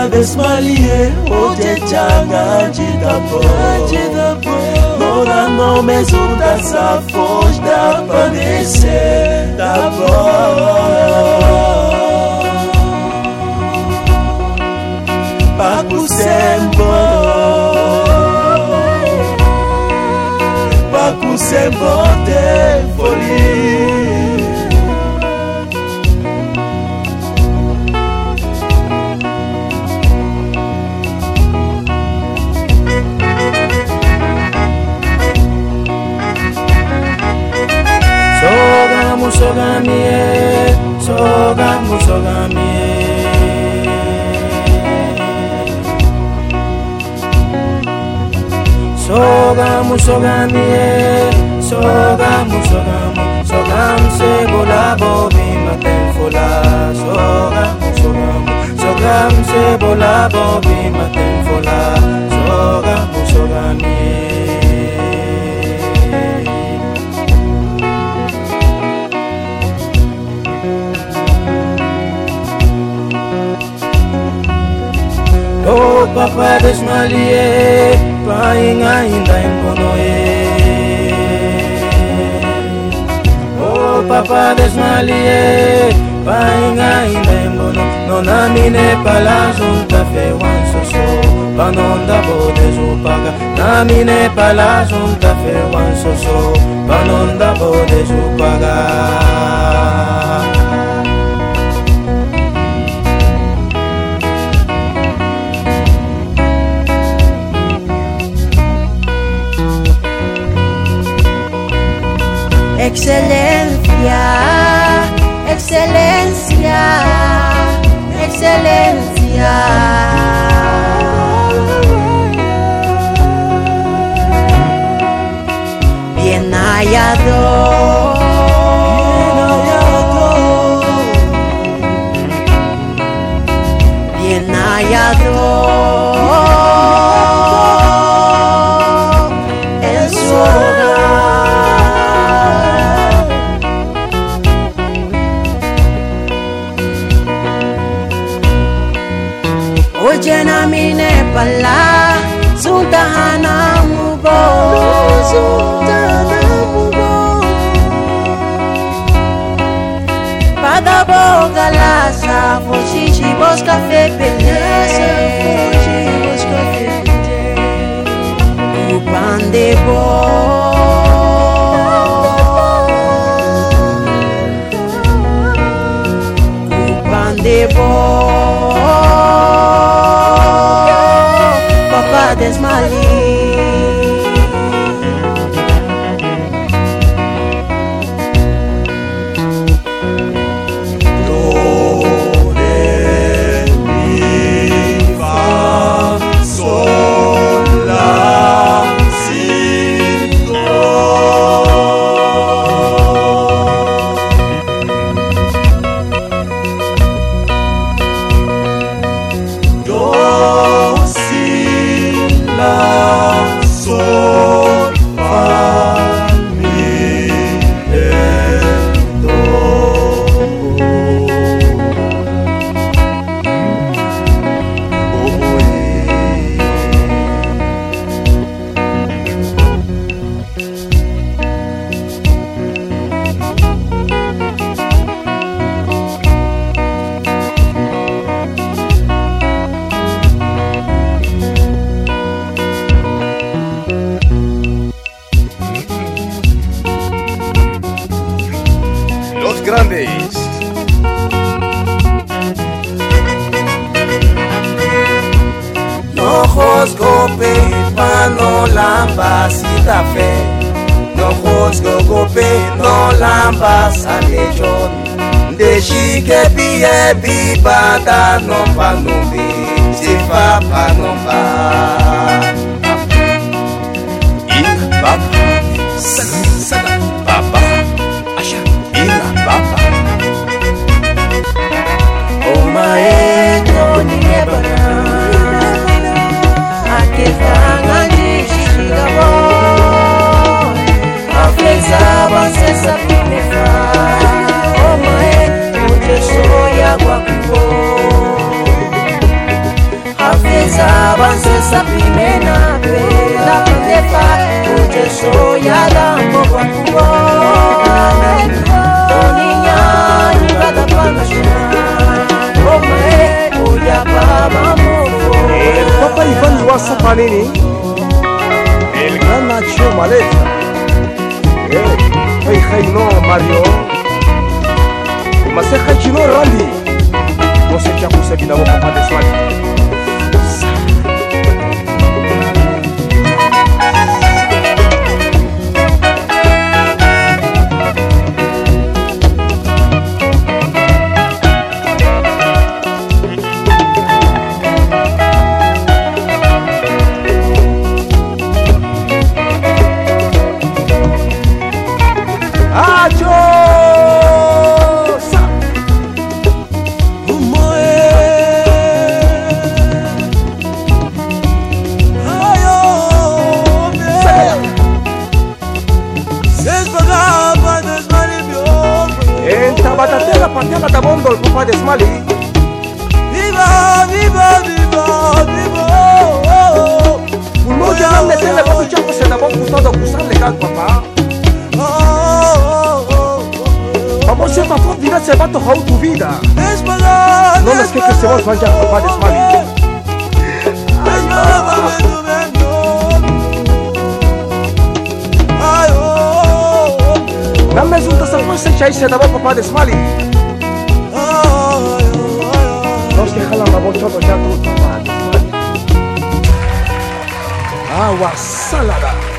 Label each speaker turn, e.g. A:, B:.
A: desmalie oje changa jitapo Nora no me zulta sa foge da panese da Paku sembo de folie
B: Sogam se bolabo bima tenfola Sogam se bolabo bima tenfola Oh papa desmalie painga inda imponoe Oh papa desmalie painga inda impono non amine pala junta fe wan soso panonda bode zupaga namine pala junta fe wan soso panonda bode zupaga
C: Excelencia, excelencia, excelencia. Bien hallado, bien hallado. En su Oye na mine pala sultana mubo Pada boga lasa Fochichi bosca fepele Upande bo Upande bo Desmali
D: Grandes.
B: No josgo pe pano lamba sita fe No josgo pe no lamba salechon De shike biye bibada no panubi Sifa panomba
D: Ina baba Sada baba Asha Ina baba
B: Oh my God,
E: sapa nini? El gran Nacho Maleta. Hey, no Mario. Mas é que não Randy. Você já consegue dar uma papa de Smiley. Patela da bondo il papà de Smiley. Viva, viva, viva, viva. Pulmo ya non ne va più ciò se da bon putato kusam legal papà. Vamos se pa fort vida se va to how tu vida. No es que se va a papà de Smiley. Non me resulta sa cosa c'è se da papà de Smiley. Nos que jalan la bolsa ya tu papá. Agua salada.